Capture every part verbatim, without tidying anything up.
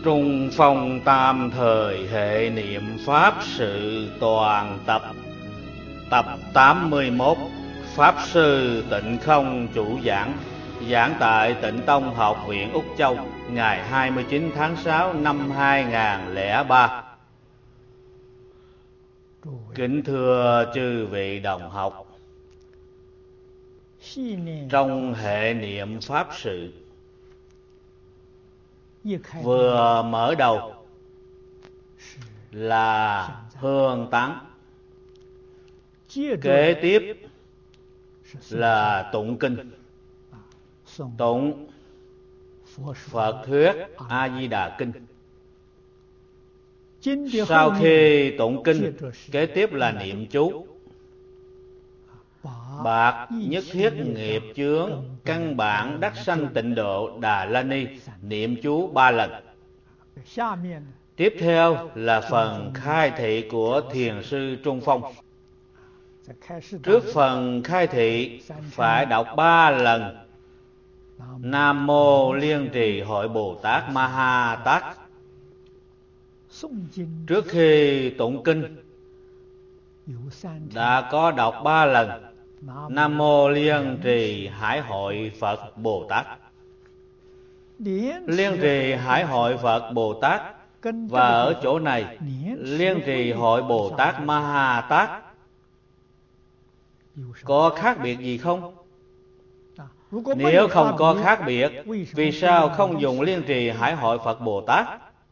Trung Phong tam thời hệ niệm Pháp sự toàn tập. Tập tám mươi mốt. Pháp Sư Tịnh Không chủ giảng. Giảng tại Tịnh Tông Học viện Úc Châu, ngày hai mươi chín tháng sáu năm hai nghìn không trăm lẻ ba. Kính thưa chư vị đồng học, trong hệ niệm Pháp sự, vừa mở đầu là hương tán, kế tiếp là tụng kinh. Tụng Phật thuyết A Di Đà Kinh. Sau khi tụng kinh, kế tiếp là niệm chú. Bạc nhất thiết nghiệp chướng, căn bản đắc sanh tịnh độ Đà La Ni, niệm chú ba lần. Tiếp theo là phần khai thị của Thiền sư Trung Phong. Trước phần khai thị phải đọc ba lần Nam Mô Liên Trì Hội Bồ Tát Ma Ha Tát. Trước khi tụng kinh đã có đọc ba lần Nam Mô Liên Trì Hải Hội Phật Bồ Tát. Liên Trì Hải Hội Phật Bồ Tát và ở chỗ này Liên Trì Hội Bồ Tát Ma Ha Tát có khác biệt gì không? Nếu không có khác biệt, vì sao không dùng Liên Trì Hải Hội Phật Bồ Tát?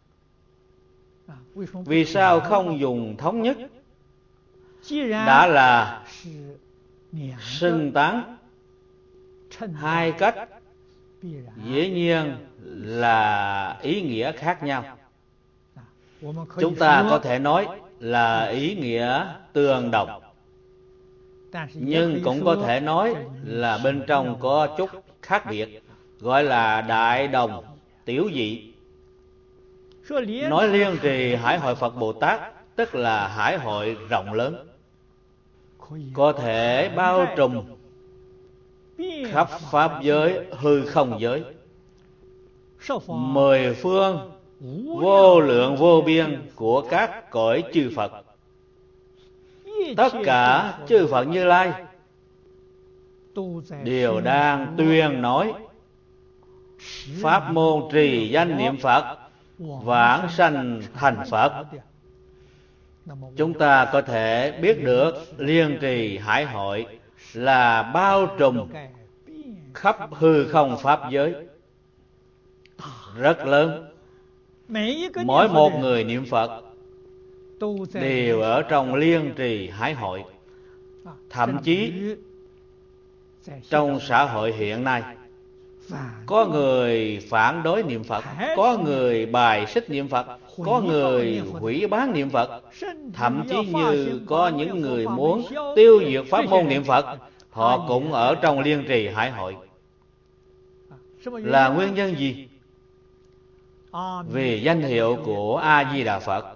Vì sao không dùng thống nhất? Đã là xưng tán hai cách, dĩ nhiên là ý nghĩa khác nhau. Chúng ta có thể nói là ý nghĩa tương đồng, nhưng cũng có thể nói là bên trong có chút khác biệt, gọi là đại đồng tiểu dị. Nói Liên Trì Hải Hội Phật Bồ Tát tức là hải hội rộng lớn, có thể bao trùm khắp pháp giới, hư không giới, mười phương vô lượng vô biên của các cõi chư Phật. Tất cả chư Phật Như Lai đều đang tuyên nói pháp môn trì danh niệm Phật, vãng sanh thành Phật. Chúng ta có thể biết được Liên Trì Hải Hội là bao trùm khắp hư không pháp giới, rất lớn. Mỗi một người niệm Phật đều ở trong Liên Trì Hải Hội. Thậm chí trong xã hội hiện nay, có người phản đối niệm Phật, có người bài xích niệm Phật, có người hủy bán niệm Phật, thậm chí như có những người muốn tiêu diệt pháp môn niệm Phật, họ cũng ở trong Liên Trì Hải Hội. Là nguyên nhân gì? Vì danh hiệu của A Di Đà Phật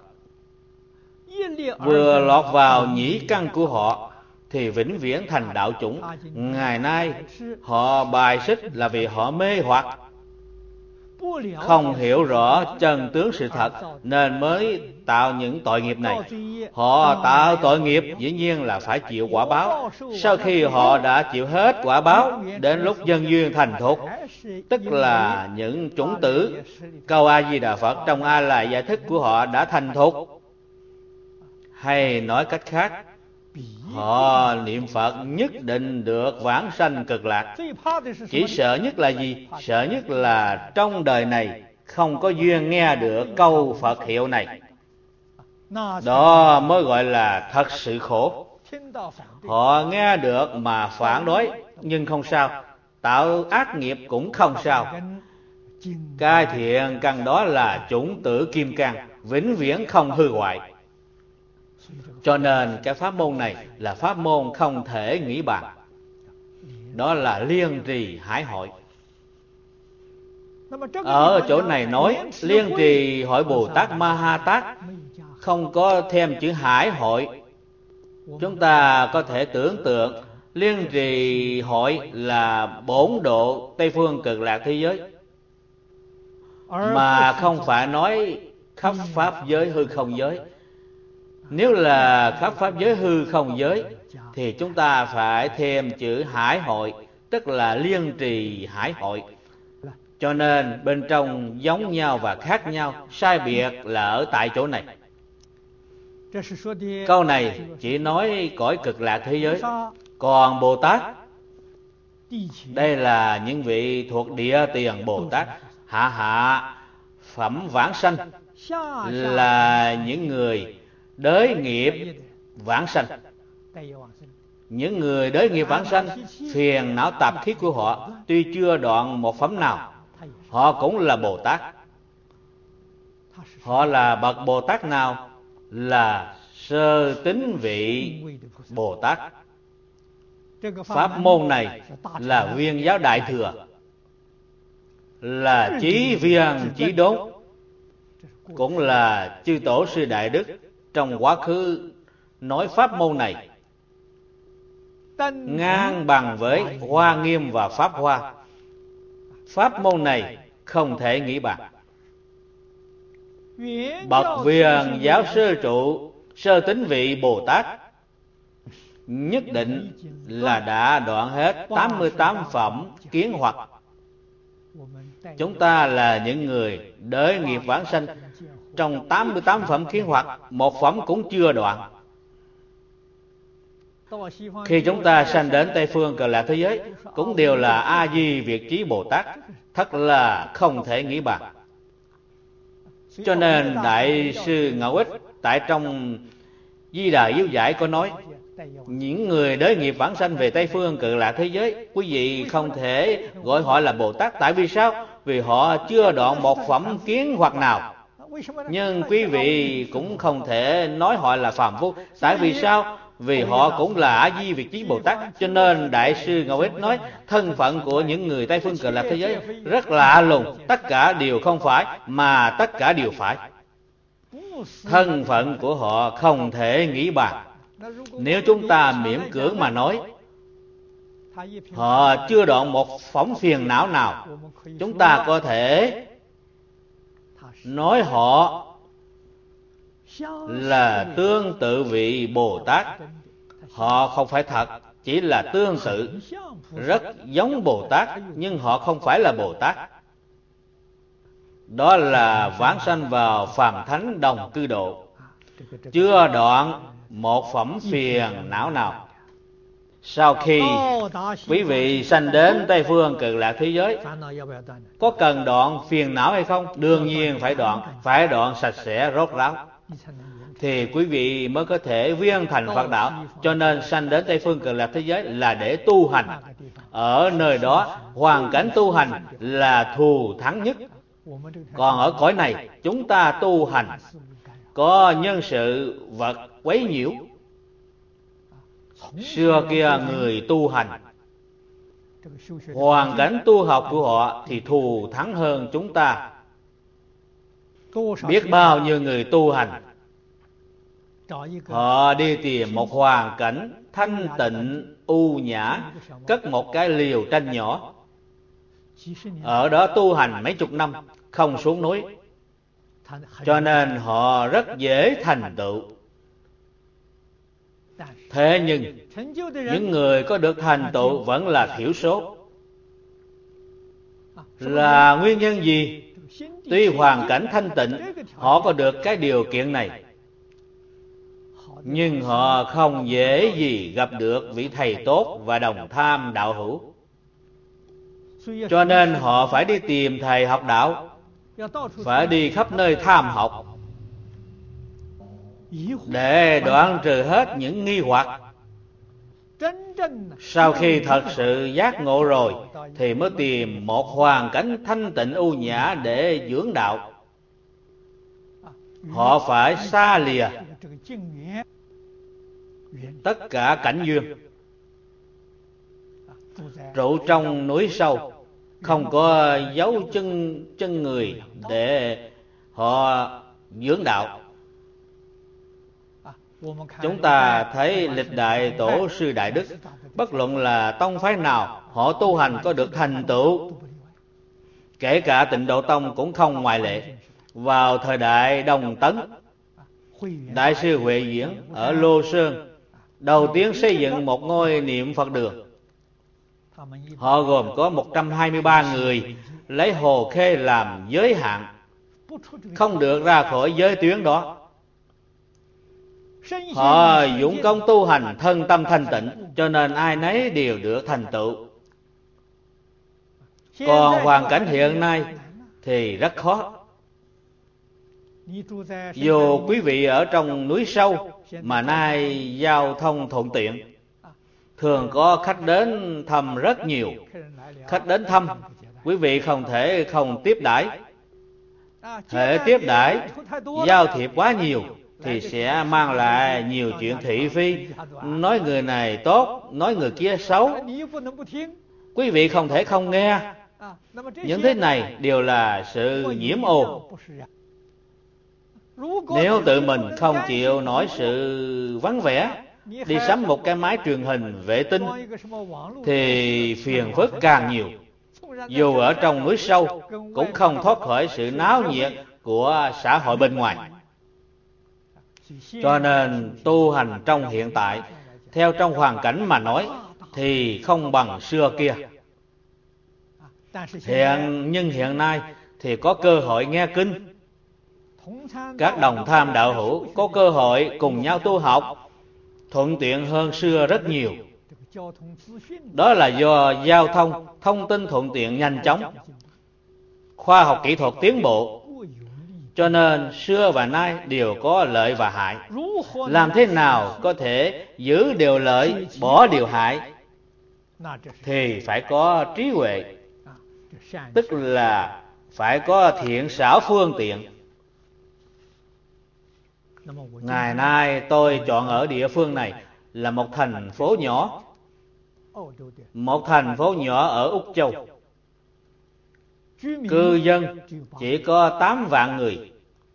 vừa lọt vào nhĩ căn của họ thì vĩnh viễn thành đạo chủng. Ngày nay họ bài xích là vì họ mê hoặc, không hiểu rõ chân tướng sự thật nên mới tạo những tội nghiệp này. Họ tạo tội nghiệp dĩ nhiên là phải chịu quả báo. Sau khi họ đã chịu hết quả báo, đến lúc nhân duyên thành thục, tức là những chủng tử câu A Di Đà Phật trong A Lại giải thích của họ đã thành thục. Hay nói cách khác, họ niệm Phật nhất định được vãng sanh cực lạc. Chỉ sợ nhất là gì? Sợ nhất là trong đời này không có duyên nghe được câu Phật hiệu này. Đó mới gọi là thật sự khổ. Họ nghe được mà phản đối, nhưng không sao. Tạo ác nghiệp cũng không sao. Cái thiện căn đó là chủng tử kim cang, vĩnh viễn không hư hoại. Cho nên cái pháp môn này là pháp môn không thể nghĩ bàn. Đó là Liên Trì Hải Hội. Ở chỗ này nói Liên Trì Hội Bồ Tát Ma Ha Tát, không có thêm chữ Hải Hội. Chúng ta có thể tưởng tượng Liên Trì Hội là bổn độ Tây Phương Cực Lạc thế giới. mà không phải nói khắp pháp giới hư không giới. Nếu là khắp pháp giới hư không giới thì chúng ta phải thêm chữ hải hội, tức là liên trì hải hội. Cho nên bên trong giống nhau và khác nhau, sai biệt là ở tại chỗ này. Câu này chỉ nói cõi cực lạc thế giới. Còn Bồ Tát, đây là những vị thuộc địa tiền Bồ Tát. Hạ hạ phẩm vãng sanh là những người đới nghiệp vãng sanh. Những người đới nghiệp vãng sanh, phiền não tạp khí của họ tuy chưa đoạn một phẩm nào, họ cũng là Bồ Tát. Họ là bậc Bồ Tát nào? Là sơ tín vị Bồ Tát. Pháp môn này là Viên giáo Đại Thừa, là chí viên chí đốn, cũng là chư tổ sư Đại Đức trong quá khứ nói pháp môn này ngang bằng với Hoa Nghiêm và Pháp Hoa. Pháp môn này không thể nghĩ bàn. Bậc Viên giáo sơ trụ sơ tín vị Bồ Tát nhất định là đã đoạn hết tám mươi tám phẩm kiến hoặc. Chúng ta là những người đới nghiệp vãng sanh, trong tám mươi tám phẩm kiến hoặc, một phẩm cũng chưa đoạn. Khi chúng ta sanh đến Tây Phương Cực Lạc thế giới, cũng đều là A Di Việt Chí Bồ Tát, thật là không thể nghĩ bàn. Cho nên Đại sư Ngẫu Ích tại trong Di Đà Yếu Giải có nói, những người đới nghiệp vãng sanh về Tây Phương Cực Lạc thế giới, quý vị không thể gọi họ là Bồ Tát. Tại vì sao? Vì họ chưa đoạn một phẩm kiến hoặc nào. Nhưng quý vị cũng không thể nói họ là phàm phu. Tại vì sao? Vì họ cũng là A Di Việt Chí Bồ Tát. Cho nên Đại sư Ngẫu Ích nói, thân phận của những người Tây Phương Cực Lạc thế giới rất lạ lùng. Tất cả đều không phải, mà tất cả đều phải. Thân phận của họ không thể nghĩ bàn. Nếu chúng ta miễn cưỡng mà nói họ chưa đoạn một phóng phiền não nào, chúng ta có thể nói họ là tương tự vị Bồ Tát. Họ không phải thật, chỉ là tương tự, rất giống Bồ Tát, nhưng họ không phải là Bồ Tát. Đó là vãng sanh vào phàm thánh đồng cư độ, chưa đoạn một phẩm phiền não nào. Sau khi quý vị sanh đến Tây Phương Cực Lạc thế giới, có cần đoạn phiền não hay không? Đương nhiên phải đoạn, phải đoạn sạch sẽ rốt ráo, thì quý vị mới có thể viên thành Phật đạo. Cho nên sanh đến Tây Phương Cực Lạc thế giới là để tu hành. Ở nơi đó hoàn cảnh tu hành là thù thắng nhất. Còn ở cõi này chúng ta tu hành có nhân sự vật quấy nhiễu. Xưa kia người tu hành, hoàn cảnh tu học của họ thì thù thắng hơn chúng ta. Biết bao nhiêu người tu hành, họ đi tìm một hoàn cảnh thanh tịnh u nhã, cất một cái liều tranh nhỏ, ở đó tu hành mấy chục năm, không xuống núi. Cho nên họ rất dễ thành tựu. Thế nhưng những người có được thành tựu vẫn là thiểu số. Là nguyên nhân gì? Tuy hoàn cảnh thanh tịnh, họ có được cái điều kiện này, nhưng họ không dễ gì gặp được vị thầy tốt và đồng tham đạo hữu. Cho nên họ phải đi tìm thầy học đạo, phải đi khắp nơi tham học, để đoạn trừ hết những nghi hoặc. Sau khi thật sự giác ngộ rồi thì mới tìm một hoàn cảnh thanh tịnh u nhã để dưỡng đạo. Họ phải xa lìa tất cả cảnh duyên, trụ trong núi sâu, không có dấu chân chân người để họ dưỡng đạo. Chúng ta thấy lịch đại tổ sư Đại Đức, bất luận là tông phái nào, họ tu hành có được thành tựu Kể cả Tịnh Độ Tông cũng không ngoại lệ. Vào thời đại Đồng Tấn, Đại sư Huệ Diễn ở Lô Sơn đầu tiên xây dựng một ngôi niệm Phật đường. Họ gồm có một trăm hai mươi ba người, lấy Hồ Khê làm giới hạn, không được ra khỏi giới tuyến đó. Họ dũng công tu hành, thân tâm thanh tịnh, cho nên ai nấy đều được thành tựu. Còn hoàn cảnh hiện nay thì rất khó. Dù quý vị ở trong núi sâu mà nay giao thông thuận tiện, thường có khách đến thăm rất nhiều. Khách đến thăm, quý vị không thể không tiếp đãi. Hệ tiếp đãi, giao thiệp quá nhiều thì sẽ mang lại nhiều chuyện thị phi, nói người này tốt, nói người kia xấu. Quý vị không thể không nghe. Những thứ này đều là sự nhiễm ô. Nếu tự mình không chịu nổi sự vắng vẻ, đi sắm một cái máy truyền hình vệ tinh thì phiền phức càng nhiều. Dù ở trong núi sâu cũng không thoát khỏi sự náo nhiệt của xã hội bên ngoài. Cho nên tu hành trong hiện tại, theo trong hoàn cảnh mà nói, thì không bằng xưa kia. Hiện nhưng hiện nay thì có cơ hội nghe kinh. Các đồng tham đạo hữu có cơ hội cùng nhau tu học, thuận tiện hơn xưa rất nhiều. Đó là do giao thông, thông tin thuận tiện nhanh chóng, khoa học kỹ thuật tiến bộ. Cho nên xưa và nay đều có lợi và hại. Làm thế nào có thể giữ điều lợi, bỏ điều hại? Thì phải có trí huệ, tức là phải có thiện xảo phương tiện. Ngày nay tôi chọn ở địa phương này là một thành phố nhỏ. Một thành phố nhỏ ở Úc Châu. Cư dân chỉ có tám vạn người.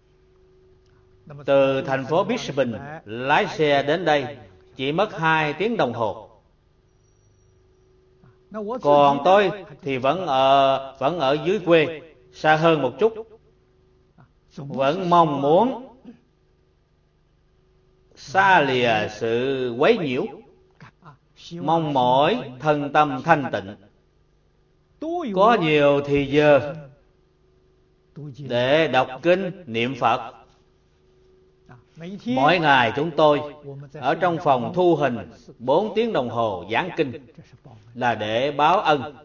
Từ thành phố Brisbane lái xe đến đây chỉ mất hai tiếng đồng hồ. Còn tôi thì vẫn ở, vẫn ở dưới quê, xa hơn một chút. Vẫn mong muốn xa lìa sự quấy nhiễu, mong mỏi thân tâm thanh tịnh, có nhiều thì giờ để đọc kinh niệm Phật. Mỗi ngày chúng tôi ở trong phòng thu hình bốn tiếng đồng hồ giảng kinh là để báo ân.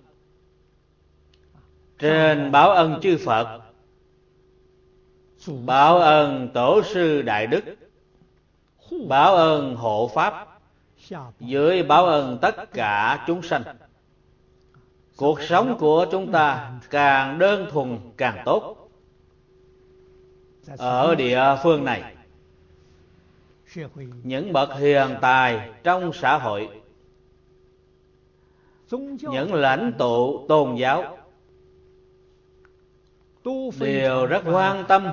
Trên báo ân chư Phật, báo ơn tổ sư đại đức, báo ơn hộ pháp, dưới báo ơn tất cả chúng sanh. Cuộc sống của chúng ta càng đơn thuần càng tốt. Ở địa phương này, những bậc hiền tài trong xã hội, những lãnh tụ tôn giáo đều rất quan tâm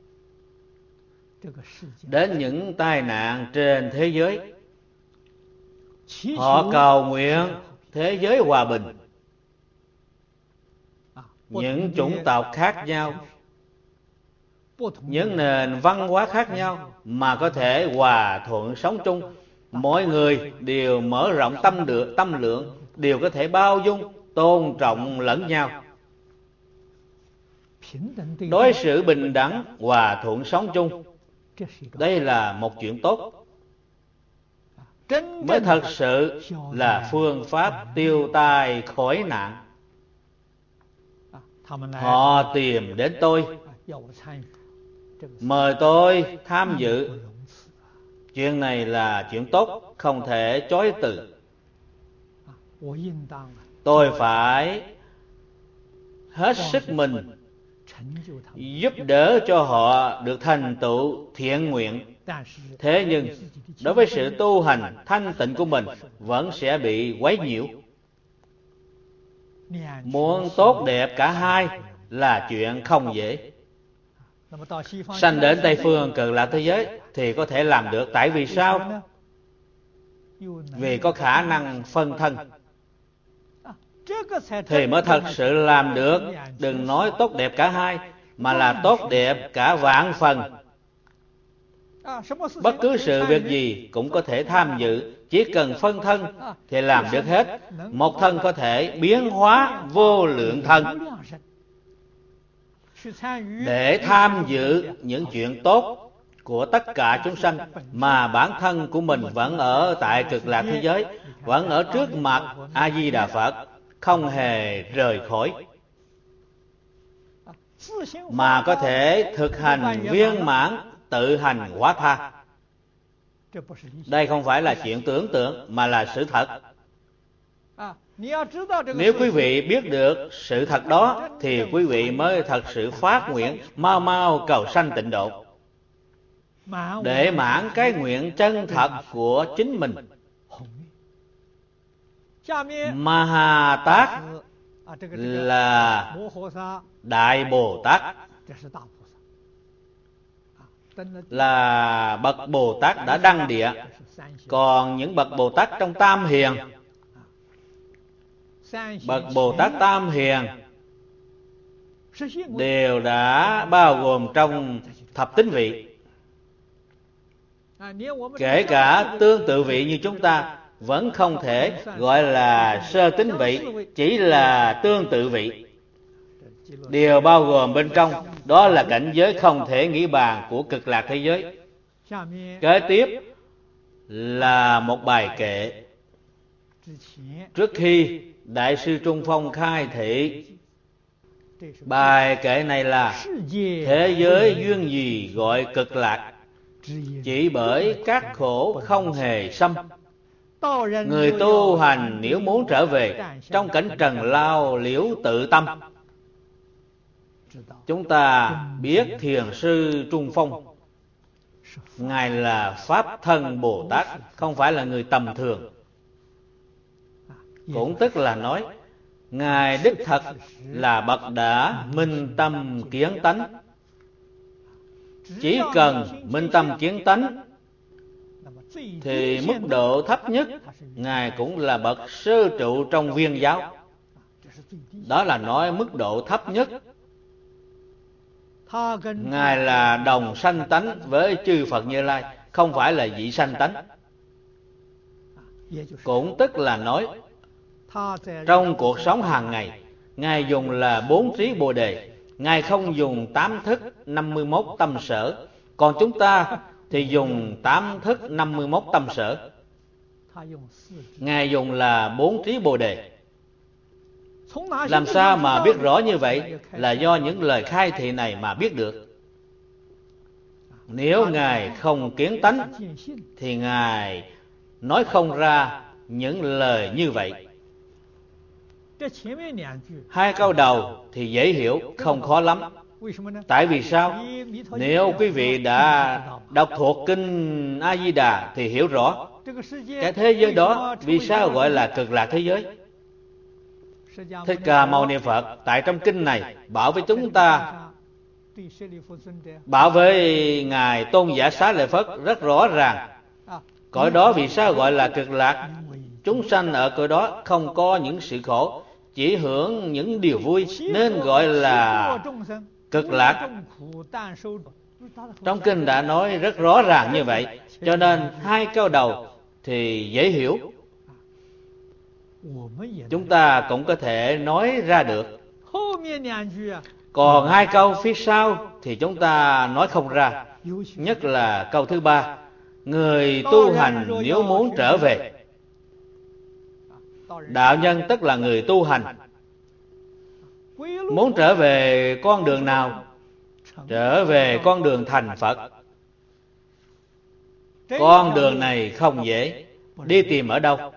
đến những tai nạn trên thế giới. Họ cầu nguyện thế giới hòa bình. Những chủng tộc khác nhau, những nền văn hóa khác nhau mà có thể hòa thuận sống chung. Mỗi người đều mở rộng tâm được tâm lượng, đều có thể bao dung, tôn trọng lẫn nhau. Đối xử bình đẳng, hòa thuận sống chung, đây là một chuyện tốt, mới thật sự là phương pháp tiêu tai khỏi nạn. Họ tìm đến tôi, mời tôi tham dự. Chuyện này là chuyện tốt, không thể chối từ. Tôi phải hết sức mình giúp đỡ cho họ được thành tựu thiện nguyện. Thế nhưng đối với sự tu hành thanh tịnh của mình vẫn sẽ bị quấy nhiễu. Muốn tốt đẹp cả hai là chuyện không dễ. Sanh đến Tây Phương Cực Lạc thế giới thì có thể làm được. Tại vì sao? Vì có khả năng phân thân. thì mới thật sự làm được. Đừng nói tốt đẹp cả hai, mà là tốt đẹp cả vạn phần. Bất cứ sự việc gì cũng có thể tham dự, chỉ cần phân thân thì làm được hết. Một thân có thể biến hóa vô lượng thân để tham dự những chuyện tốt của tất cả chúng sanh, mà bản thân của mình vẫn ở tại cực lạc thế giới, vẫn ở trước mặt A Di Đà Phật, không hề rời khỏi, mà có thể thực hành viên mãn tự hành hóa tha. Đây không phải là chuyện tưởng tượng, mà là sự thật. Nếu quý vị biết được sự thật đó, thì quý vị mới thật sự phát nguyện mau mau cầu sanh tịnh độ, để mãn cái nguyện chân thật của chính mình. Ma Tát là Đại Bồ Tát, là bậc Bồ Tát đã đăng địa. Còn những bậc Bồ Tát trong Tam Hiền, bậc Bồ Tát Tam Hiền đều đã bao gồm trong thập tín vị. Kể cả tương tự vị như chúng ta vẫn không thể gọi là sơ tín vị, chỉ là tương tự vị. Điều bao gồm bên trong đó là cảnh giới không thể nghĩ bàn của cực lạc thế giới. Kế tiếp là một bài kệ. Trước khi Đại sư Trung Phong khai thị, bài kệ này là thế giới duyên gì gọi cực lạc, chỉ bởi các khổ không hề xâm. Người tu hành nếu muốn trở về, trong cảnh trần lao liễu tự tâm. Chúng ta biết Thiền sư Trung Phong, Ngài là Pháp thân Bồ Tát, không phải là người tầm thường. Cũng tức là nói, Ngài đích thật là bậc đã minh tâm kiến tánh. Chỉ cần minh tâm kiến tánh thì mức độ thấp nhất Ngài cũng là bậc sơ trụ trong viên giáo. Đó là nói mức độ thấp nhất. Ngài là đồng sanh tánh với chư Phật Như Lai, không phải là dị sanh tánh. Cũng tức là nói, trong cuộc sống hàng ngày, Ngài dùng là bốn trí Bồ Đề, Ngài không dùng tám thức năm mươi mốt tâm sở. Còn chúng ta thì dùng tám thức năm mươi mốt tâm sở. Ngài dùng là bốn trí Bồ Đề. Làm sao mà biết rõ như vậy? Là do những lời khai thị này mà biết được. Nếu Ngài không kiến tánh thì Ngài nói không ra những lời như vậy. Hai câu đầu thì dễ hiểu, không khó lắm. Tại vì sao? Nếu quý vị đã đọc thuộc kinh A Di Đà thì hiểu rõ cái thế giới đó vì sao gọi là cực lạc thế giới. Thích Ca Mâu Ni Phật tại trong kinh này bảo với chúng ta, bảo với Ngài Tôn giả Xá Lợi Phất rất rõ ràng, cõi đó vì sao gọi là cực lạc. Chúng sanh ở cõi đó không có những sự khổ, chỉ hưởng những điều vui, nên gọi là cực lạc. Trong kinh đã nói rất rõ ràng như vậy, cho nên hai câu đầu thì dễ hiểu, chúng ta cũng có thể nói ra được. Còn hai câu phía sau thì chúng ta nói không ra. Nhất là câu thứ ba, người tu hành nếu muốn trở về. Đạo nhân tức là người tu hành. Muốn trở về con đường nào? Trở về con đường thành Phật. Con đường này không dễ. Đi tìm ở đâu?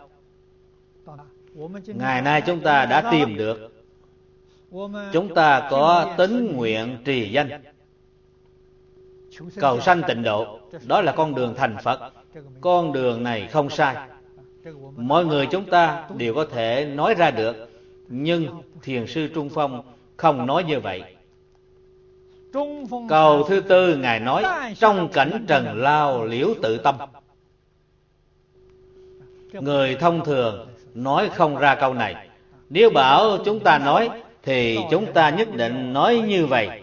Ngày nay chúng ta đã tìm được. Chúng ta có tín nguyện trì danh, cầu sanh tịnh độ. Đó là con đường thành Phật. Con đường này không sai. Mọi người chúng ta đều có thể nói ra được. Nhưng Thiền sư Trung Phong không nói như vậy. Câu thứ tư Ngài nói, trong cảnh trần lao liễu tự tâm. Người thông thường nói không ra câu này. Nếu bảo chúng ta nói thì chúng ta nhất định nói như vậy.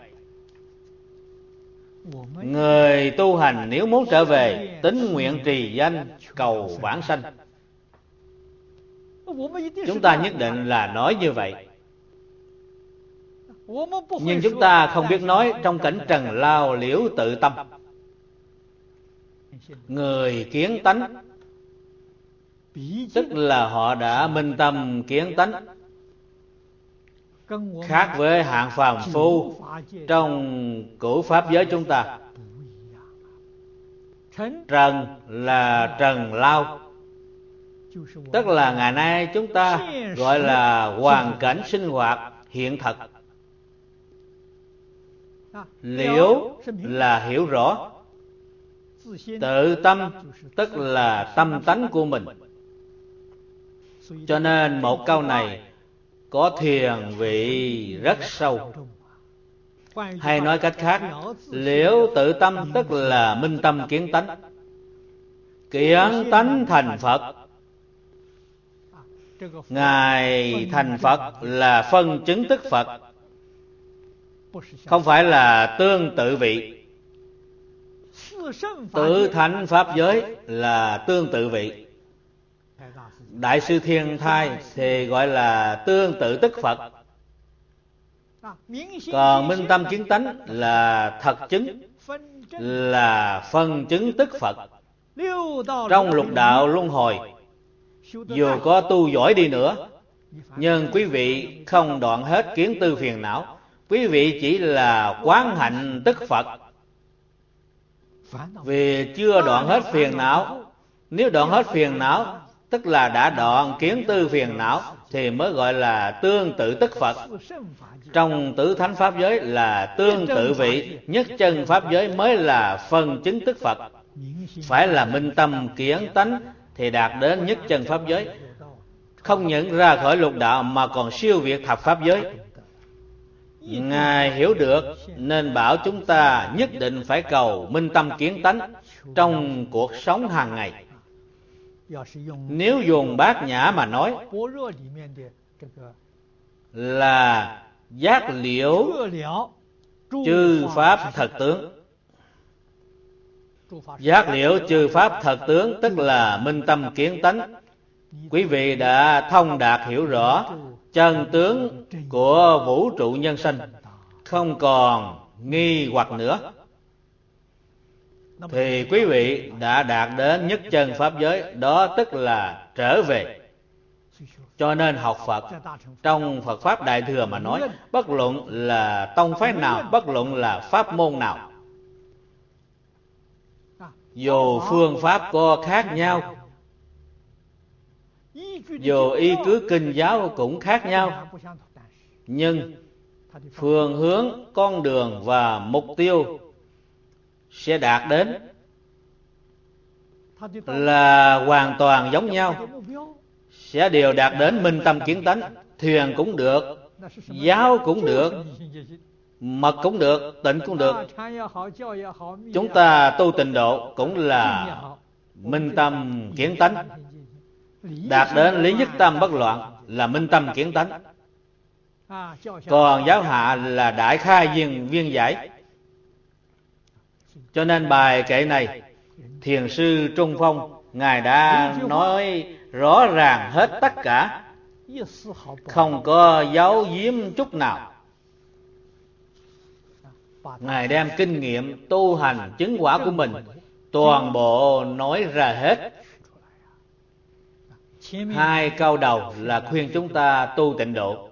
Người tu hành nếu muốn trở về, tín nguyện trì danh cầu vãng sanh, chúng ta nhất định là nói như vậy. Nhưng chúng ta không biết nói trong cảnh trần lao liễu tự tâm. Người kiến tánh, tức là họ đã minh tâm kiến tánh, khác với hạng phàm phu trong cửu pháp giới chúng ta. Trần là trần lao, tức là ngày nay chúng ta gọi là hoàn cảnh sinh hoạt hiện thực. Liễu là hiểu rõ, tự tâm tức là tâm tánh của mình. Cho nên một câu này có thiền vị rất sâu. Hay nói cách khác, liễu tự tâm tức là minh tâm kiến tánh. Kiến tánh thành Phật. Ngài thành Phật là phân chứng tức Phật, không phải là tương tự vị. Tự thánh pháp giới là tương tự vị. Đại sư Thiên Thai thì gọi là tương tự tức Phật. Còn minh tâm kiến tánh là thật chứng, là phân chứng tức Phật. Trong lục đạo luân hồi, dù có tu giỏi đi nữa, nhưng quý vị không đoạn hết kiến tư phiền não. Quý vị chỉ là quán hạnh tức Phật, vì chưa đoạn hết phiền não. Nếu đoạn hết phiền não, tức là đã đoạn kiến tư phiền não, thì mới gọi là tương tự tức Phật. Trong tứ thánh pháp giới là tương tự vị, nhất chân pháp giới mới là phân chứng tức Phật. Phải là minh tâm kiến tánh thì đạt đến nhất chân pháp giới, không những ra khỏi lục đạo mà còn siêu việt thập pháp giới. Ngài hiểu được nên bảo chúng ta nhất định phải cầu minh tâm kiến tánh trong cuộc sống hàng ngày. Nếu dùng bát nhã mà nói là giác liễu chư pháp thật tướng. Giác liễu chư pháp thật tướng tức là minh tâm kiến tánh. Quý vị đã thông đạt hiểu rõ chân tướng của vũ trụ nhân sinh, không còn nghi hoặc nữa, thì quý vị đã đạt đến nhất chân pháp giới, đó tức là trở về. Cho nên học Phật, trong Phật Pháp Đại Thừa mà nói, bất luận là tông phái nào, bất luận là pháp môn nào, dù phương pháp có khác nhau, dù y cứ kinh giáo cũng khác nhau, nhưng phương hướng, con đường và mục tiêu sẽ đạt đến là hoàn toàn giống nhau, sẽ đều đạt đến minh tâm kiến tánh. Thiền cũng được, giáo cũng được, mật cũng được, tịnh cũng được. Chúng ta tu tịnh độ cũng là minh tâm kiến tánh. Đạt đến lý nhất tâm bất loạn là minh tâm kiến tánh. Còn giáo hạ là đại khai viên, viên giải. Cho nên bài kệ này, Thiền sư Trung Phong Ngài đã nói rõ ràng hết tất cả, không có giấu giếm chút nào. Ngài đem kinh nghiệm tu hành chứng quả của mình toàn bộ nói ra hết. Hai câu đầu là khuyên chúng ta tu tịnh độ,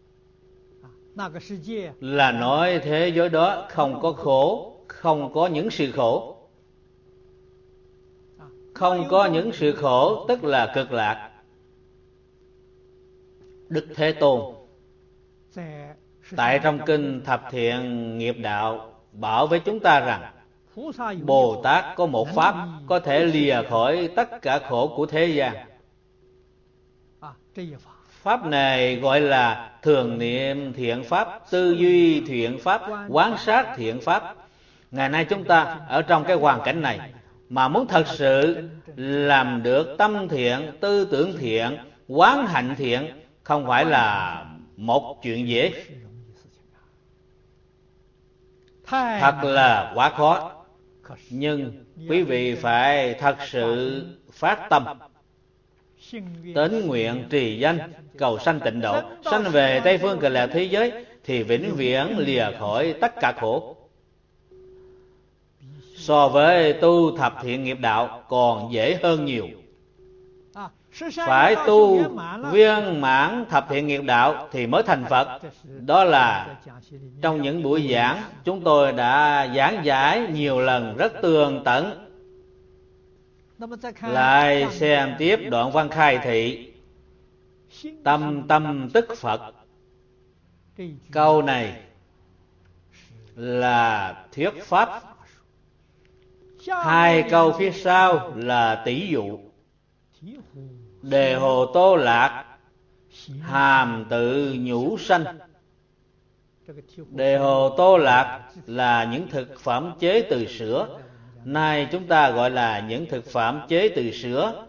là nói thế giới đó không có khổ, không có những sự khổ. Không có những sự khổ tức là cực lạc. Đức Thế Tôn tại trong kinh Thập Thiện Nghiệp Đạo bảo với chúng ta rằng Bồ Tát có một pháp có thể lìa khỏi tất cả khổ của thế gian. Pháp này gọi là thường niệm thiện pháp, tư duy thiện pháp, quán sát thiện pháp. Ngày nay chúng ta ở trong cái hoàn cảnh này mà muốn thật sự làm được tâm thiện, tư tưởng thiện, quán hạnh thiện, không phải là một chuyện dễ, thật là quá khó. Nhưng quý vị phải thật sự phát tâm, tín nguyện trì danh, cầu sanh tịnh độ, sanh về Tây phương Cực Lạc thế giới, thì vĩnh viễn lìa khỏi tất cả khổ. So với tu thập thiện nghiệp đạo còn dễ hơn nhiều. Phải tu viên mãn thập thiện nghiệp đạo thì mới thành Phật. Đó là trong những buổi giảng chúng tôi đã giảng giải nhiều lần rất tường tận. Lại xem tiếp đoạn văn khai thị: tâm tâm tức Phật. Câu này là thuyết pháp. Hai câu phía sau là tỷ dụ. Đề hồ Tô Lạc, hàm tự nhũ sanh. Đề hồ Tô Lạc là những thực phẩm chế từ sữa. Nay chúng ta gọi là những thực phẩm chế từ sữa.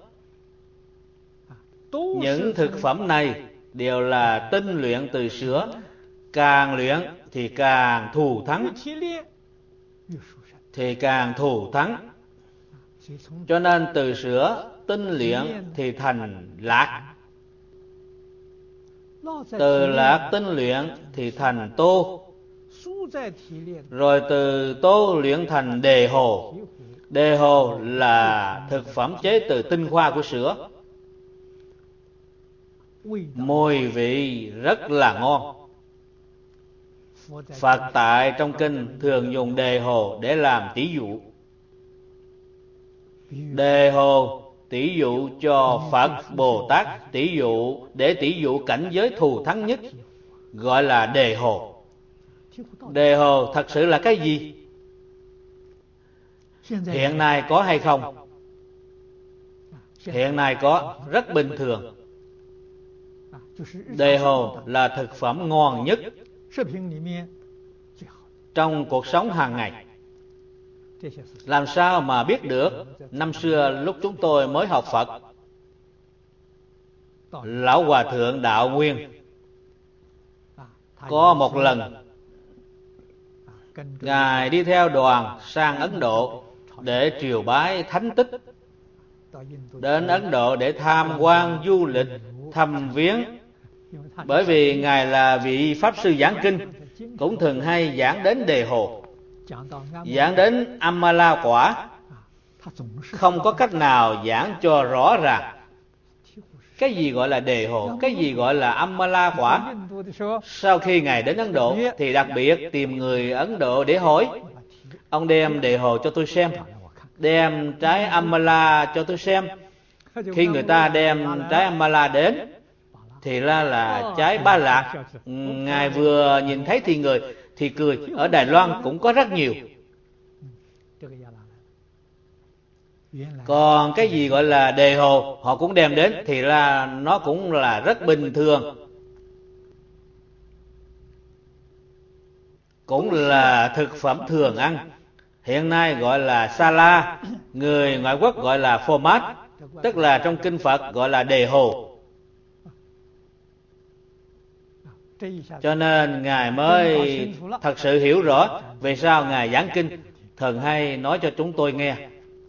Những thực phẩm này đều là tinh luyện từ sữa. Càng luyện thì càng thù thắng, thì càng thù thắng. Cho nên từ sữa tinh luyện thì thành lạc, từ lạc tinh luyện thì thành tô, rồi từ tô luyện thành đề hồ. Đề hồ là thực phẩm chế từ tinh hoa của sữa. Mùi vị rất là ngon. Phật tại trong kinh thường dùng đề hồ để làm tỷ dụ. Đề hồ tỷ dụ cho Phật, Bồ Tát, tỷ dụ để tỷ dụ cảnh giới thù thắng nhất, gọi là đề hồ. Đề hồ thật sự là cái gì? Hiện nay có hay không? Hiện nay có, rất bình thường. Đề hồ là thực phẩm ngon nhất trong cuộc sống hàng ngày. Làm sao mà biết được? Năm xưa lúc chúng tôi mới học Phật, Lão Hòa Thượng Đạo Nguyên có một lần Ngài đi theo đoàn sang Ấn Độ để triều bái thánh tích. Đến Ấn Độ để tham quan du lịch, thăm viếng. Bởi vì Ngài là vị Pháp Sư giảng kinh, cũng thường hay giảng đến đề hồ, giảng đến Amala quả. Không có cách nào giảng cho rõ ràng cái gì gọi là đề hồ, cái gì gọi là Amala quả. Sau khi Ngài đến Ấn Độ thì đặc biệt tìm người Ấn Độ để hỏi: ông đem đề hồ cho tôi xem, đem trái Amala cho tôi xem. Khi người ta đem trái Amala đến thì ra là trái Ba Lạc. Ngài vừa nhìn thấy thì người thì cười. Ở Đài Loan cũng có rất nhiều. Còn cái gì gọi là đề hồ họ cũng đem đến thì ra nó cũng là rất bình thường, cũng là thực phẩm thường ăn. Hiện nay gọi là sa-la, người ngoại quốc gọi là format, tức là trong kinh Phật gọi là đề hồ. Cho nên Ngài mới thật sự hiểu rõ vì sao Ngài giảng kinh thường hay nói cho chúng tôi nghe.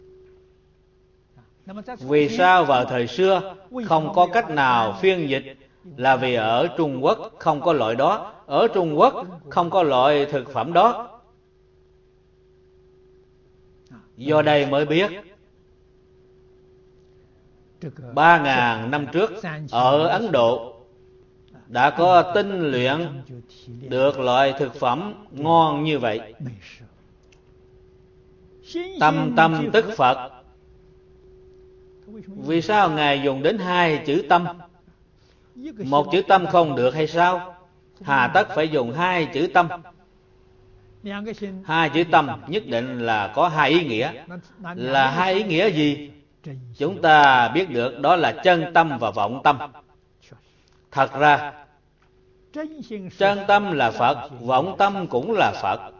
Vì sao vào thời xưa không có cách nào phiên dịch? Là vì ở Trung Quốc không có loại đó, ở Trung Quốc không có loại thực phẩm đó. Do đây mới biết ba ngàn năm trước ở Ấn Độ đã có tinh luyện được loại thực phẩm ngon như vậy. Tâm tâm tức Phật. Vì sao Ngài dùng đến hai chữ tâm? Một chữ tâm không được hay sao? Hà tất phải dùng hai chữ tâm. Hai chữ tâm nhất định là có hai ý nghĩa. Là hai ý nghĩa gì? Chúng ta biết được đó là chân tâm và vọng tâm. Thật ra chân tâm là Phật, vọng tâm cũng là Phật.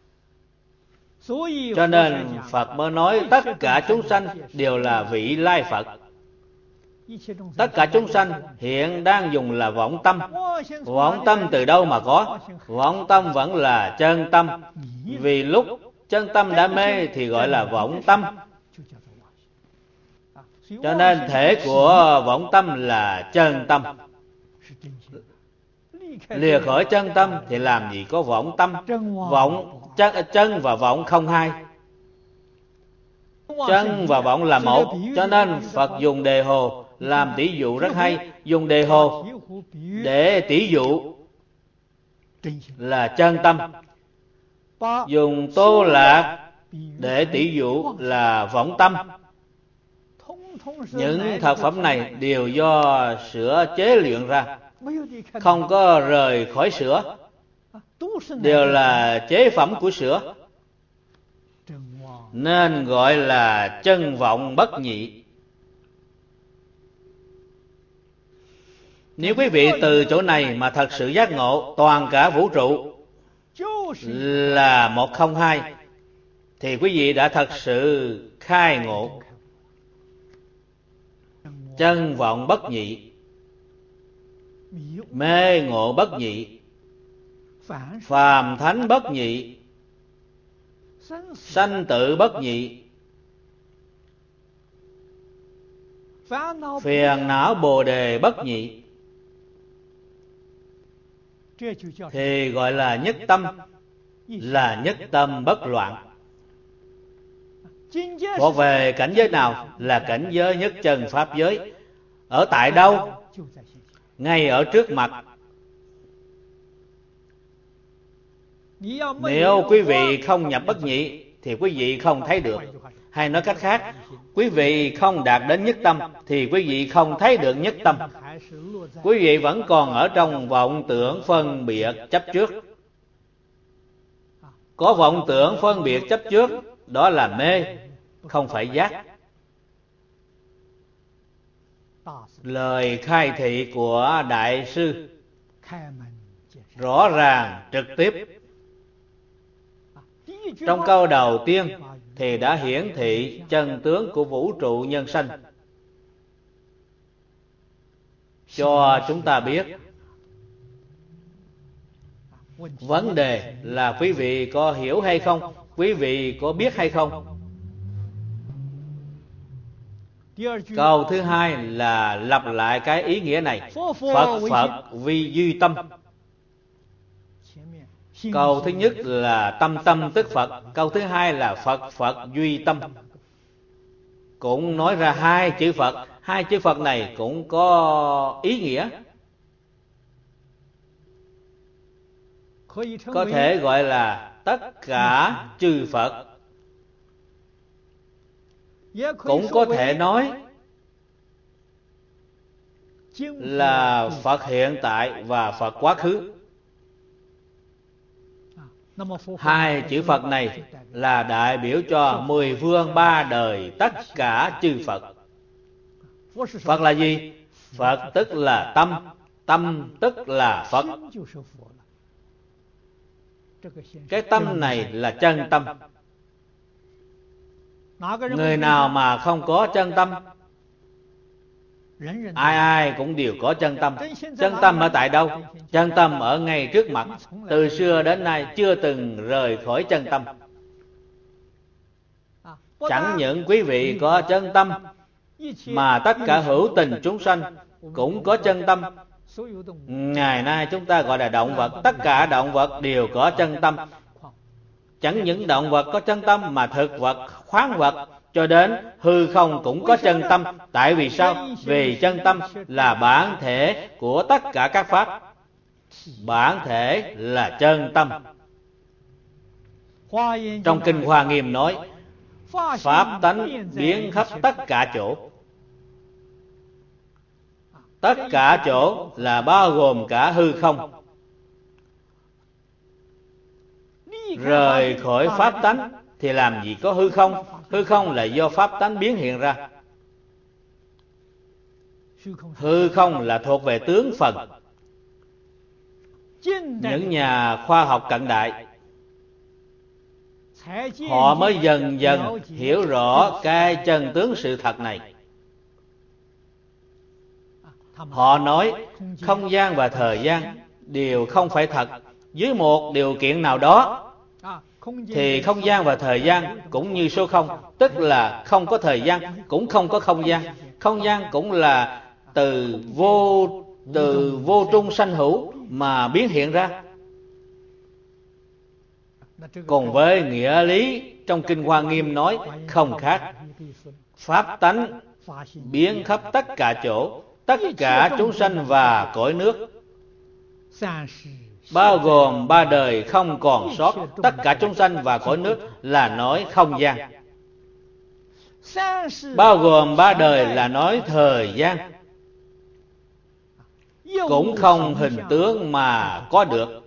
Cho nên Phật mới nói tất cả chúng sanh đều là vị lai Phật. Tất cả chúng sanh hiện đang dùng là vọng tâm. Vọng tâm từ đâu mà có? Vọng tâm vẫn là chân tâm. Vì lúc chân tâm đã mê thì gọi là vọng tâm. Cho nên thể của vọng tâm là chân tâm. Lìa khỏi chân tâm thì làm gì có vọng tâm. Vọng chân, chân và vọng không hai. Chân và vọng là một. Cho nên Phật dùng đề hồ làm tỷ dụ rất hay. Dùng đề hồ để tỷ dụ là chân tâm. Dùng tô lạc để tỷ dụ là vọng tâm. Những thực phẩm này đều do sữa chế luyện ra, không có rời khỏi sữa, đều là chế phẩm của sữa, nên gọi là chân vọng bất nhị. Nếu quý vị từ chỗ này mà thật sự giác ngộ toàn cả vũ trụ là một không hai, thì quý vị đã thật sự khai ngộ chân vọng bất nhị, mê ngộ bất nhị, phàm thánh bất nhị, sanh tử bất nhị, phiền não bồ đề bất nhị, thì gọi là nhất tâm, là nhất tâm bất loạn. Thuộc về cảnh giới nào? Là cảnh giới nhất chân pháp giới. Ở tại đâu? Ngay ở trước mặt. Nếu quý vị không nhập bất nhị thì quý vị không thấy được. Hay nói cách khác, quý vị không đạt đến nhất tâm thì quý vị không thấy được nhất tâm. Quý vị vẫn còn ở trong vọng tưởng phân biệt chấp trước. Có vọng tưởng phân biệt chấp trước, đó là mê, không phải giác. Lời khai thị của Đại sư rõ ràng, trực tiếp. Trong câu đầu tiên thì đã hiển thị chân tướng của vũ trụ nhân sanh, cho chúng ta biết. Vấn đề là quý vị có hiểu hay không, quý vị có biết hay không. Câu thứ hai là lặp lại cái ý nghĩa này: Phật Phật vi duy tâm. Câu thứ nhất là tâm tâm tức Phật, câu thứ hai là Phật Phật duy tâm. Cũng nói ra hai chữ Phật. Hai chữ Phật này cũng có ý nghĩa, có thể gọi là tất cả chư Phật, cũng có thể nói là Phật hiện tại và Phật quá khứ. Hai chữ Phật này là đại biểu cho mười phương ba đời tất cả chư Phật. Phật là gì? Phật tức là tâm, tâm tức là Phật. Cái tâm này là chân tâm. Người nào mà không có chân tâm? Ai ai cũng đều có chân tâm. Chân tâm ở tại đâu? Chân tâm ở ngay trước mặt. Từ xưa đến nay chưa từng rời khỏi chân tâm. Chẳng những quý vị có chân tâm, mà tất cả hữu tình chúng sanh cũng có chân tâm. Ngày nay chúng ta gọi là động vật. Tất cả động vật đều có chân tâm. Chẳng những động vật có chân tâm, mà thực vật, khoáng vật, cho đến hư không cũng có chân tâm. Tại vì sao? Vì chân tâm là bản thể của tất cả các pháp. Bản thể là chân tâm. Trong Kinh Hoa Nghiêm nói, pháp tánh biến khắp tất cả chỗ. Tất cả chỗ là bao gồm cả hư không. Rời khỏi pháp tánh thì làm gì có hư không? Hư không là do pháp tánh biến hiện ra. Hư không là thuộc về tướng phần. Những nhà khoa học cận đại, họ mới dần dần hiểu rõ cái chân tướng sự thật này. Họ nói không gian và thời gian đều không phải thật. Dưới một điều kiện nào đó thì không gian và thời gian cũng như số không, tức là không có thời gian cũng không có không gian. Không gian cũng là từ vô từ vô trung sanh hữu mà biến hiện ra. Còn với nghĩa lý trong Kinh Hoa Nghiêm nói không khác. Pháp tánh biến khắp tất cả chỗ, tất cả chúng sanh và cõi nước, bao gồm ba đời không còn sót. Tất cả chúng sanh và cõi nước là nói không gian, bao gồm ba đời là nói thời gian, cũng không hình tướng mà có được.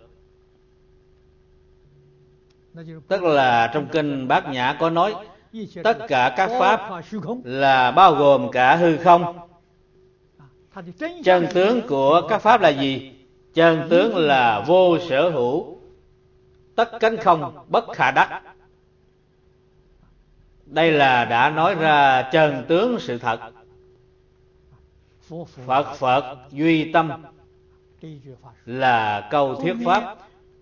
Tức là trong Kinh Bát Nhã có nói tất cả các pháp là bao gồm cả hư không. Chân tướng của các pháp là gì? Chân tướng là vô sở hữu, tất cánh không, bất khả đắc. Đây là đã nói ra chân tướng sự thật. Phật Phật duy tâm là câu thuyết pháp.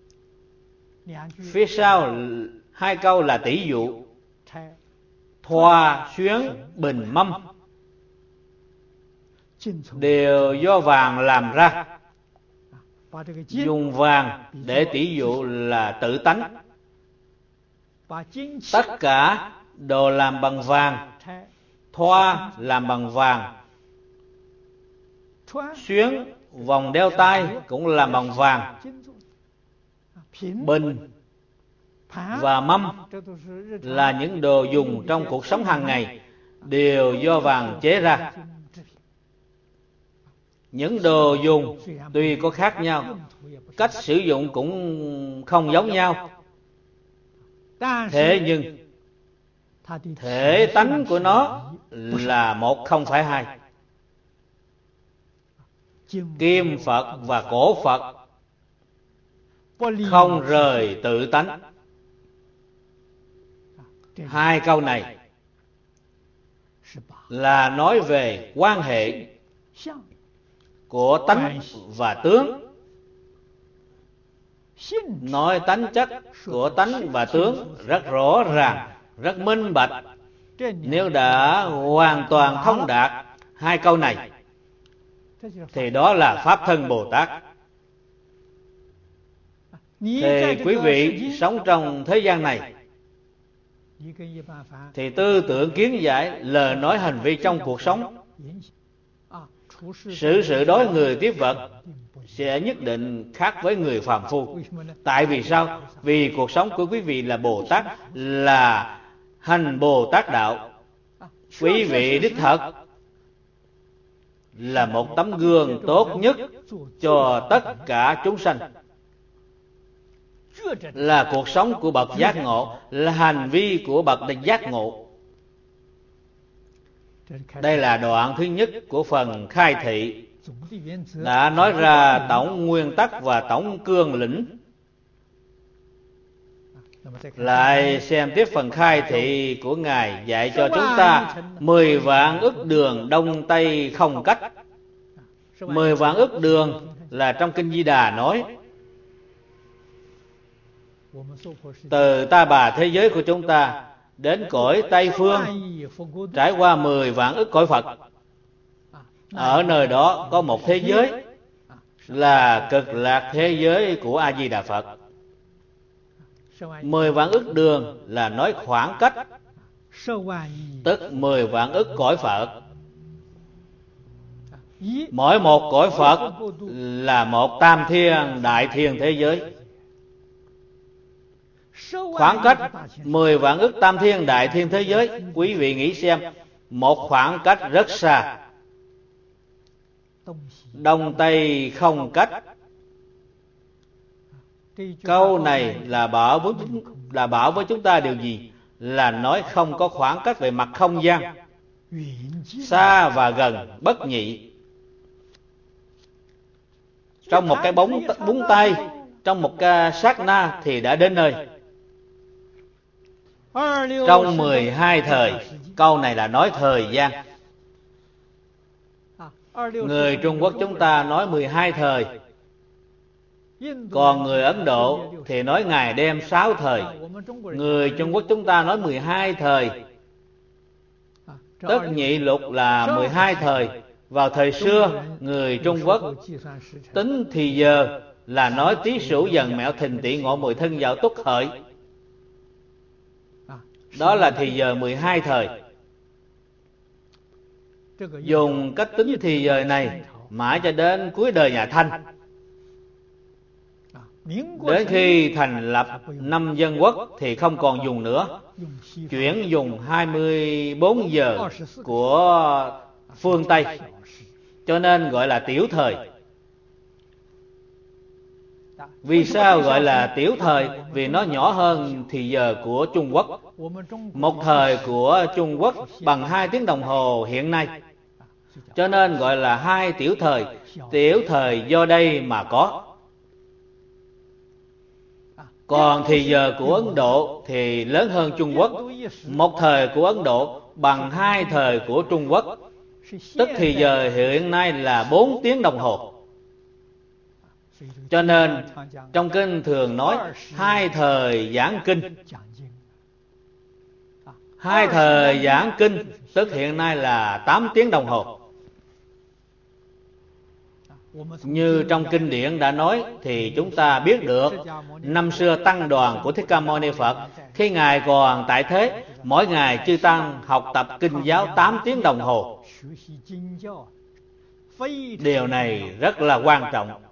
Phía sau hai câu là tỷ dụ. Thoa, xuyến, bình, mâm đều do vàng làm ra. Dùng vàng để tỷ dụ là tự tánh. Tất cả đồ làm bằng vàng. Thoa làm bằng vàng. Xuyến, vòng đeo tay cũng làm bằng vàng. Bình và mâm là những đồ dùng trong cuộc sống hàng ngày, đều do vàng chế ra. Những đồ dùng tuy có khác nhau, cách sử dụng cũng không giống nhau, thế nhưng thể tánh của nó là một không phải hai. Kim Phật và cổ Phật không rời tự tánh. Hai câu này là nói về quan hệ của tánh và tướng. Nói tánh chất của tánh và tướng rất rõ ràng, rất minh bạch. Nếu đã hoàn toàn thông đạt hai câu này thì đó là Pháp Thân Bồ Tát. Thì quý vị sống trong thế gian này thì tư tưởng kiến giải, lời nói, hành vi trong cuộc sống, xử sự đối người tiếp vật sẽ nhất định khác với người phàm phu. Tại vì sao? Vì cuộc sống của quý vị là Bồ Tát, là hành Bồ Tát đạo. Quý vị đích thật là một tấm gương tốt nhất cho tất cả chúng sanh, là cuộc sống của bậc giác ngộ, là hành vi của bậc giác ngộ. Đây là đoạn thứ nhất của phần khai thị, đã nói ra tổng nguyên tắc và tổng cương lĩnh. Lại xem tiếp phần khai thị của Ngài dạy cho chúng ta mười vạn ức đường đông tây không cách. Mười vạn ức đường là trong Kinh Di Đà nói, từ Ta Bà thế giới của chúng ta đến cõi Tây Phương trải qua mười vạn ức cõi Phật. Ở nơi đó có một thế giới là Cực Lạc thế giới của A Di Đà Phật. Mười vạn ức đường là nói khoảng cách, tức mười vạn ức cõi Phật. Mỗi một cõi Phật là một tam thiên đại thiên thế giới. Khoảng cách mười vạn ức tam thiên đại thiên thế giới, quý vị nghĩ xem, một khoảng cách rất xa. Đông Tây không cách. Câu này là bảo với, là bảo với chúng ta điều gì? Là nói không có khoảng cách về mặt không gian, xa và gần bất nhị. Trong một cái bóng búng tay, trong một cái sát na thì đã đến nơi. Trong mười hai thời, câu này là nói thời gian. Người Trung Quốc chúng ta nói mười hai thời, còn người Ấn Độ thì nói ngày đêm sáu thời. Người Trung Quốc chúng ta nói mười hai thời, tất nhị lục là mười hai thời. Vào thời xưa, người Trung Quốc tính thì giờ là nói Tý Sửu Dần Mẹo Thìn Tỵ Ngọ Mùi Thân Dậu Tuất Hợi. Đó là thì giờ mười hai thời. Dùng cách tính thì giờ này mãi cho đến cuối đời nhà Thanh. Đến khi thành lập năm dân quốc thì không còn dùng nữa, chuyển dùng hai mươi bốn giờ của phương Tây, cho nên gọi là tiểu thời. Vì sao gọi là tiểu thời? Vì nó nhỏ hơn thì giờ của Trung Quốc. Một thời của Trung Quốc bằng hai tiếng đồng hồ hiện nay, cho nên gọi là hai tiểu thời. Tiểu thời do đây mà có. Còn thì giờ của Ấn Độ thì lớn hơn Trung Quốc. Một thời của Ấn Độ bằng hai thời của Trung Quốc, tức thì giờ hiện nay là bốn tiếng đồng hồ. Cho nên trong kinh thường nói hai thời giảng kinh. Hai thời giảng kinh tức hiện nay là tám tiếng đồng hồ. Như trong kinh điển đã nói thì chúng ta biết được, năm xưa tăng đoàn của Thích Ca Mâu Ni Phật, khi Ngài còn tại thế, mỗi ngày chư tăng học tập kinh giáo tám tiếng đồng hồ. Điều này rất là quan trọng.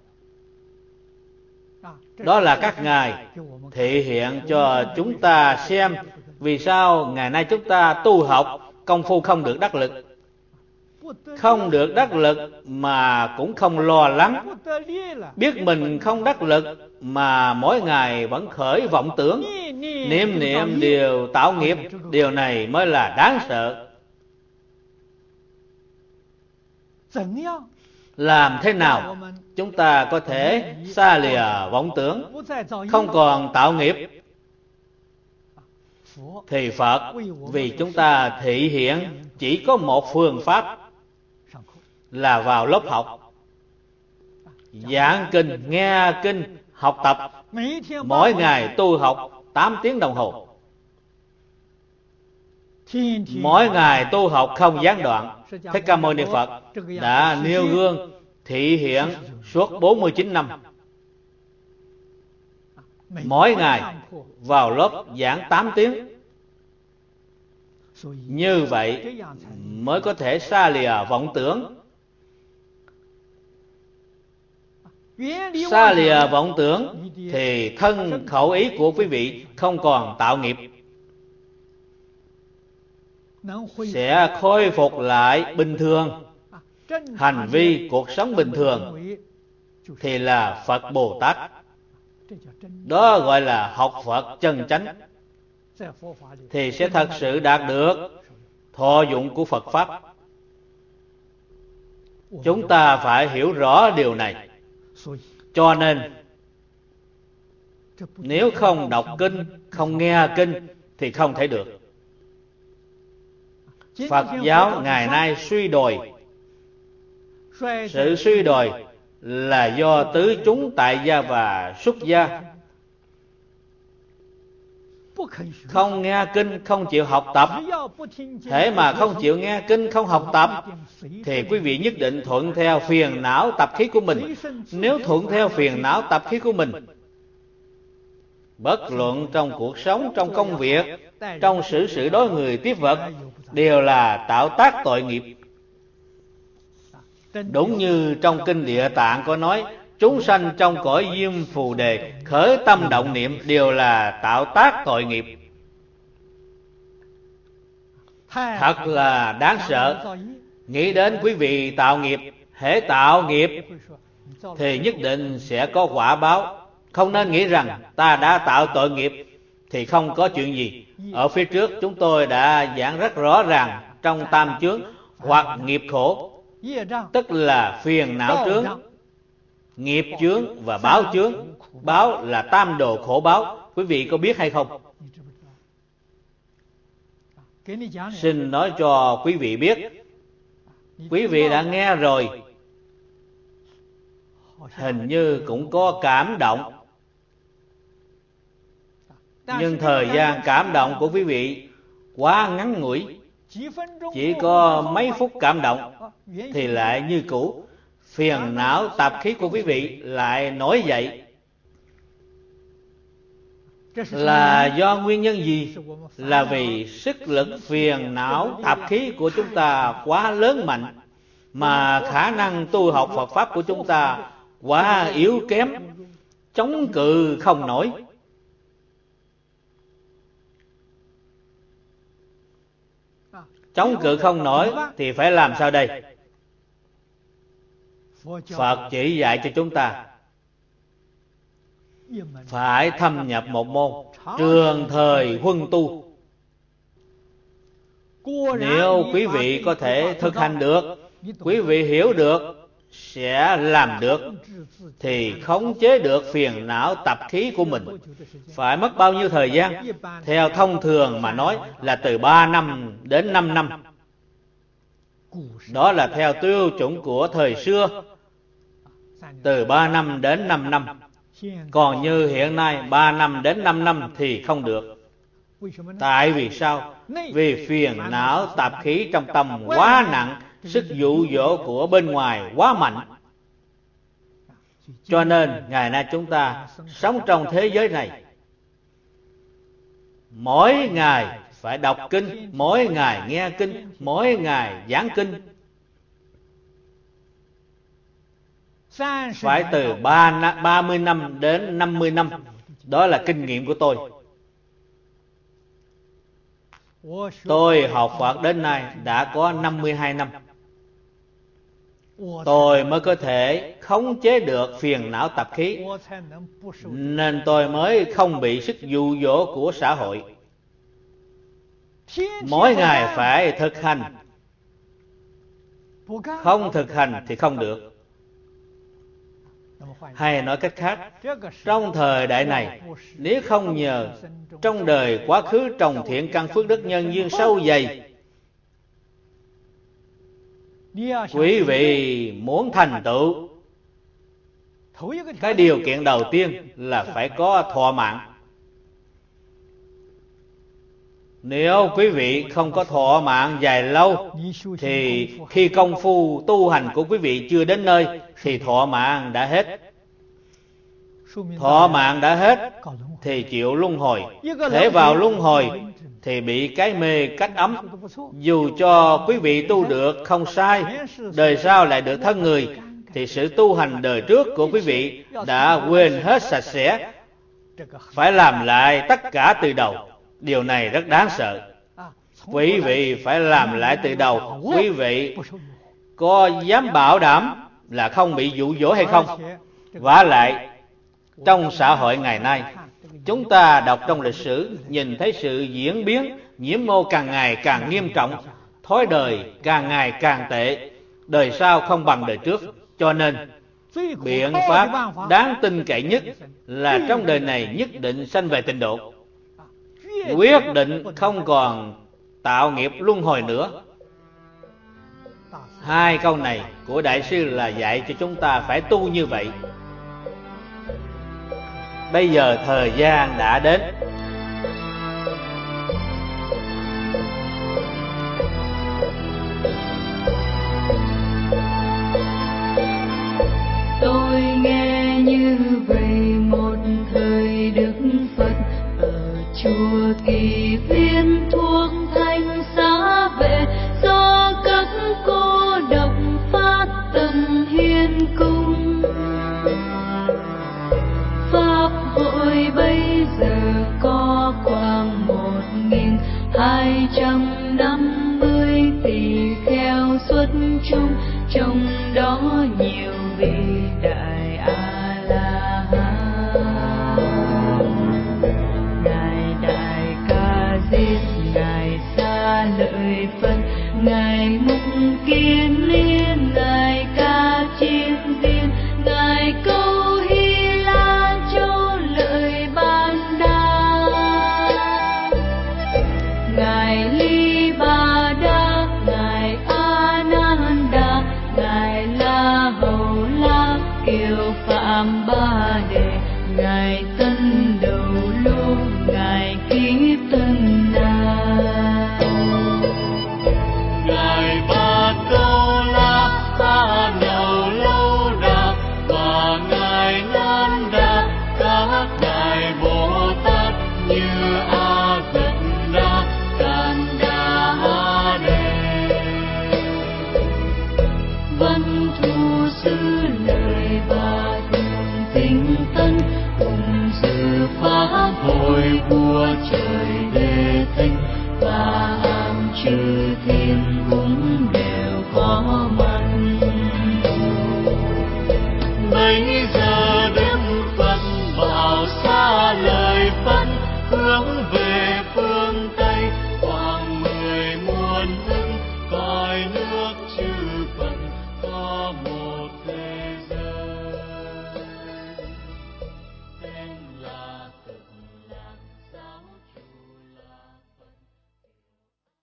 Đó là các ngài thể hiện cho chúng ta xem vì sao ngày nay chúng ta tu học công phu không được đắc lực. Không được đắc lực mà cũng không lo lắng. Biết mình không đắc lực mà mỗi ngày vẫn khởi vọng tưởng, niệm niệm điều tạo nghiệp. Điều này mới là đáng sợ. Làm thế nào chúng ta có thể xa lìa vọng tưởng, không còn tạo nghiệp? Thì Phật vì chúng ta thị hiện chỉ có một phương pháp là vào lớp học, giảng kinh, nghe kinh, học tập. Mỗi ngày tu học tám tiếng đồng hồ. Mỗi ngày tu học không gián đoạn. Thích Ca Mâu Ni Phật đã nêu gương thị hiện suốt bốn mươi chín năm. Mỗi ngày vào lớp giảng tám tiếng. Như vậy mới có thể xa lìa vọng tưởng. Xa lìa vọng tưởng thì thân khẩu ý của quý vị không còn tạo nghiệp, sẽ khôi phục lại bình thường, hành vi cuộc sống bình thường, thì là Phật Bồ Tát. Đó gọi là học Phật chân chánh, thì sẽ thật sự đạt được thọ dụng của Phật Pháp. Chúng ta phải hiểu rõ điều này. Cho nên nếu không đọc kinh, không nghe kinh thì không thể được. Phật giáo ngày nay suy đồi. Sự suy đồi là do tứ chúng tại gia và xuất gia không nghe kinh, không chịu học tập. Thế mà không chịu nghe kinh, không học tập thì quý vị nhất định thuận theo phiền não tập khí của mình. Nếu thuận theo phiền não tập khí của mình, bất luận trong cuộc sống, trong công việc, trong xử sự đối người tiếp vật, đều là tạo tác tội nghiệp. Đúng như trong kinh Địa Tạng có nói, chúng sanh trong cõi Diêm Phù Đề khởi tâm động niệm đều là tạo tác tội nghiệp. Thật là đáng sợ. Nghĩ đến quý vị tạo nghiệp, hễ tạo nghiệp thì nhất định sẽ có quả báo. Không nên nghĩ rằng ta đã tạo tội nghiệp thì không có chuyện gì. Ở phía trước chúng tôi đã giảng rất rõ ràng trong tam chướng, hoặc nghiệp khổ, tức là phiền não chướng, nghiệp chướng và báo chướng. Báo là tam đồ khổ báo. Quý vị có biết hay không? Xin nói cho quý vị biết, Quý vị đã nghe rồi, hình như cũng có cảm động. Nhưng thời gian cảm động của quý vị quá ngắn ngủi, chỉ có mấy phút cảm động thì lại như cũ, phiền não tạp khí của quý vị lại nổi dậy. Là do nguyên nhân gì? Là vì sức lực phiền não tạp khí của chúng ta quá lớn mạnh, mà khả năng tu học Phật Pháp của chúng ta quá yếu kém, chống cự không nổi. Chống cự không nổi thì phải làm sao đây? Phật chỉ dạy cho chúng ta phải thâm nhập một môn, trường thời huân tu. Nếu quý vị có thể thực hành được, quý vị hiểu được, sẽ làm được, thì khống chế được phiền não tập khí của mình. Phải mất bao nhiêu thời gian? Theo thông thường mà nói là từ ba năm đến năm năm. Đó là theo tiêu chuẩn của thời xưa, từ ba năm đến năm năm. Còn như hiện nay ba năm đến năm năm thì không được. Tại vì sao? Vì phiền não tạp khí trong tâm quá nặng, sức dụ dỗ của bên ngoài quá mạnh. Cho nên ngày nay chúng ta sống trong thế giới này, mỗi ngày phải đọc kinh, mỗi ngày nghe kinh, mỗi ngày giảng kinh. Phải từ ba mươi năm đến năm mươi năm. Đó là kinh nghiệm của tôi. Tôi học Phật đến nay đã có năm mươi hai năm. Tôi mới có thể khống chế được phiền não tập khí, nên tôi mới không bị sức dụ dỗ của xã hội. Mỗi ngày phải thực hành, không thực hành thì không được. Hay nói cách khác, trong thời đại này, nếu không nhờ trong đời quá khứ trồng thiện căn phước đức nhân duyên sâu dày, quý vị muốn thành tựu, cái điều kiện đầu tiên là phải có thọ mạng. Nếu quý vị không có thọ mạng dài lâu, thì khi công phu tu hành của quý vị chưa đến nơi, thì thọ mạng đã hết. Thọ mạng đã hết thì chịu luân hồi. Thể vào luân hồi thì bị cái mê cách ấm. Dù cho quý vị tu được không sai, đời sau lại được thân người, thì sự tu hành đời trước của quý vị đã quên hết sạch sẽ, phải làm lại tất cả từ đầu. Điều này rất đáng sợ. Quý vị phải làm lại từ đầu. Quý vị có dám bảo đảm là không bị dụ dỗ hay không? Vả lại, trong xã hội ngày nay, chúng ta đọc trong lịch sử, nhìn thấy sự diễn biến nhiễm ô càng ngày càng nghiêm trọng, thói đời càng ngày càng tệ, đời sau không bằng đời trước. Cho nên biện pháp đáng tin cậy nhất là trong đời này nhất định sanh về tịnh độ, quyết định không còn tạo nghiệp luân hồi nữa. Hai câu này của Đại sư là dạy cho chúng ta phải tu như vậy. Bây giờ thời gian đã đến. Tôi nghe như vậy một thời Đức Phật ở chùa Kỳ Viên thuộc thành Xá Vệ, do các cô độc phát tâm hiến cung. Pháp hội bây giờ có khoảng một nghìn hai trăm năm mươi tỷ kheo xuất chúng, trong đó nhiều vị đại A La Hán. Ngài Đại Ca Diếp, ngài Sa Lợi Phật, ngài Mục Kiền Liên, ngài Ca Chiên Viên, ngài Câu Hy La Châu Lợi Ban Đa, ngài Ly Ba Đa, ngài A Nan Đa. ngài tân đầu lưu, ngài kiếp tân đà. Ngài Ba Câu La A Đầu Lâu Đà và ngài Nan Đà, các đại Bồ Tát như A Gật Đa, Can Đa A Đề. Văn thù sư lời ba đường tinh tân, cùng dự pháp hội của trời